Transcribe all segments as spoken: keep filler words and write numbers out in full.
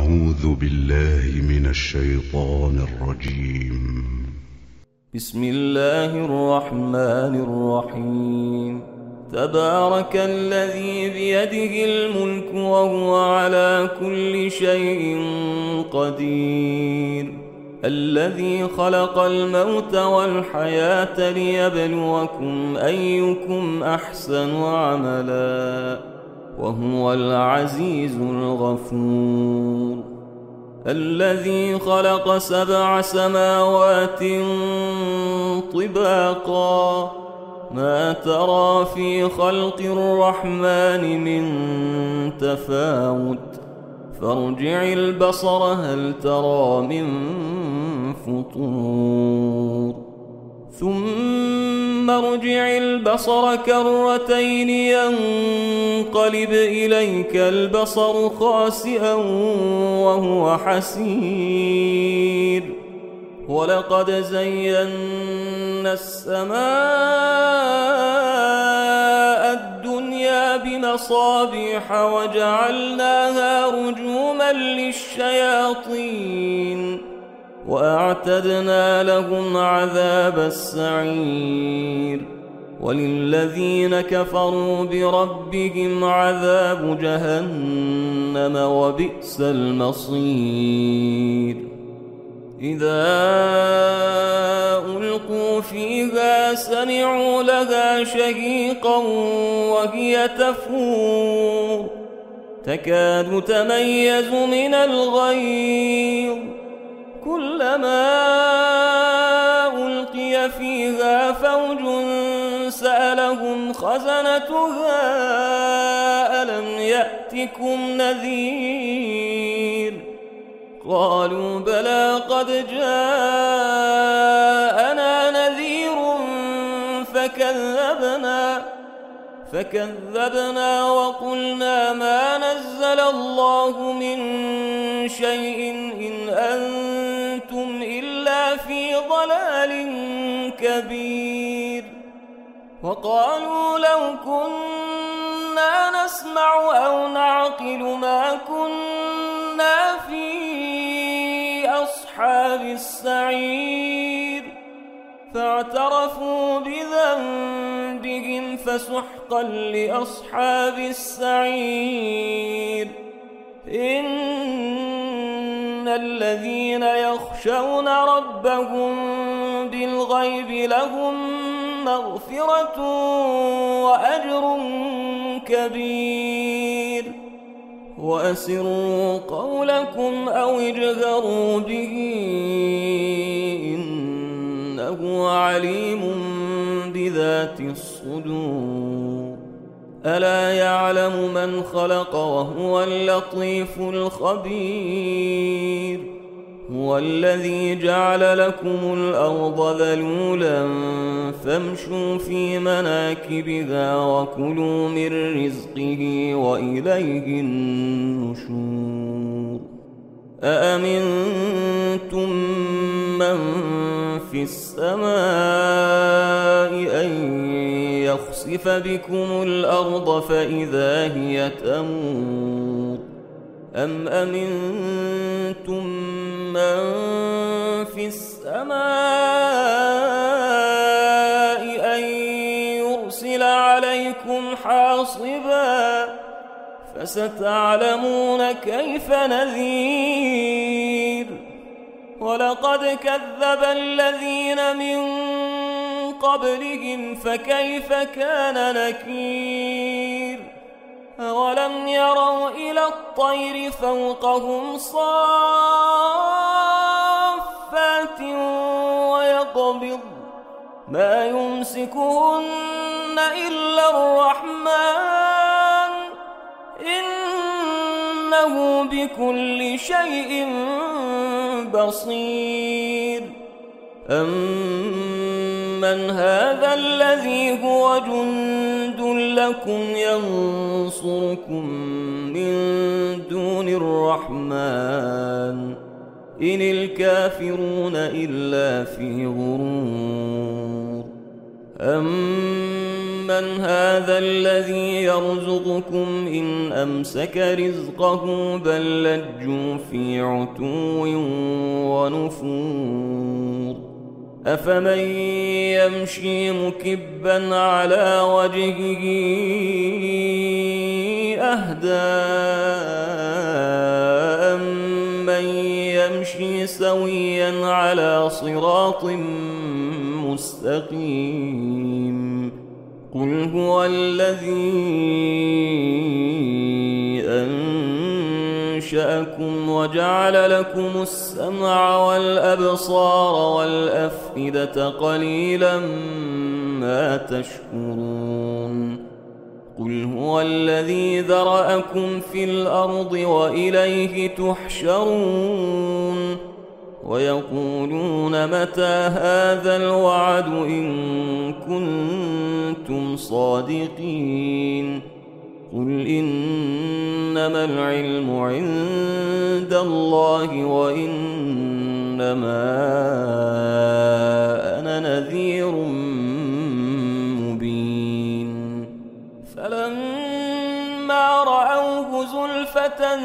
أعوذ بالله من الشيطان الرجيم. بسم الله الرحمن الرحيم. تبارك الذي بيده الملك وهو على كل شيء قدير، الذي خلق الموت والحياة ليبلوكم أيكم أحسن عملا، وهو العزيز الغفور. الذي خلق سبع سماوات طباقا، ما ترى في خلق الرحمن من تفاوت، فارجع البصر هل ترى من فطور، ثم ارجع البصر كرتين ينقلب إليك البصر خاسئا وهو حسير. ولقد زينا السماء الدنيا بمصابيح وجعلناها رجوما للشياطين، وأعتدنا لهم عذاب السعير. وللذين كفروا بربهم عذاب جهنم وبئس المصير. إذا ألقوا فيها سمعوا لها شهيقا وهي تفور، تكاد تميز من الغيظ، كلما ألقي فيها فوج سألهم خزنتها ألم يأتكم نذير، قالوا بلى قد جاءنا نذير فكذبنا فكذبنا وقلنا ما نزل الله من شيء إن أنتم إلا في ضلال كبير. وقالوا لو كنا نسمع أو نعقل ما كنا في أصحاب السعير، فاعترفوا بذنبهم فسحقا لأصحاب السعير. إن الذين يخشون ربهم بالغيب لهم مغفرة وأجر كبير. وأسروا قولكم أو اجهروا به إنه عليم بذات الصدور. ألا يعلم من خلق وهو اللطيف الخبير. هو الذي جعل لكم الأرض ذلولا فامشوا في مناكبها وكلوا من رزقه وإليه النشور. أأمنتم من في السماء أن يخسف بكم الأرض فإذا هي تمور، أم أمنتم من في السماء أن يرسل عليكم حاصبا، فستعلمون كيف نذير. ولقد كذب الذين من قبلهم فكيف كان نكير. أولم يروا إلى الطير فوقهم صافات ويقبض ما يمسكهن إلا الرحمن إنه بكل شيء بصير. أمن هذا الذي هو جند لكم ينصركم من دون الرحمن إن الكافرون إلا في غرور. أمن أَمَّنْ هَذَا الَّذِي يَرْزُقُكُمْ إِنْ أَمْسَكَ رِزْقَهُ بَل لَّجُّوا فِي عُتُوٍّ وَنُفُورٍ أَفَمَن يَمْشِي مُكِبًّا عَلَى وَجْهِهِ أَهْدَىٰ أَمَّن يَمْشِي سَوِيًّا عَلَى صِرَاطٍ مستقيم قل هو الذي أنشأكم وجعل لكم السمع والأبصار والأفئدة قليلا ما تشكرون قل هو الذي ذرأكم في الأرض وإليه تحشرون ويقولون متى هذا الوعد إن كنتم صادقين قل إنما العلم عند الله وإنما أنا نذير مبين فلما رأوه زلفة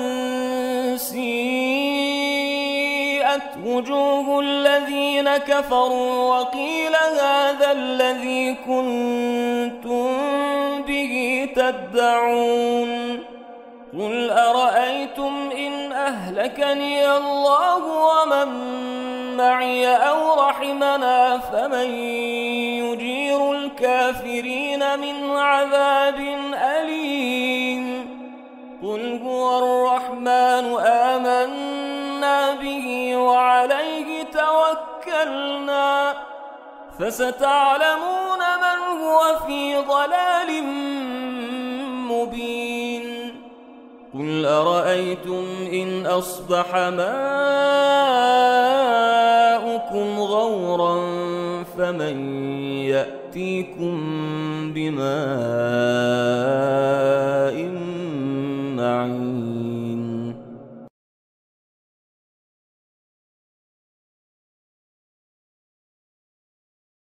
سيئت وجوه الذين كفروا وقيل هذا الذي كنتم به تدعون قل أرأيتم إن أهلكني الله ومن معي أو رحمنا فمن يجير الكافرين من عذاب أليم قل هو الرحمن آمنا به وعليه توكلنا فستعلمون من هو في ضلال مبين قل أرأيتم إن أصبح ماؤكم غورا فمن يأتيكم بماء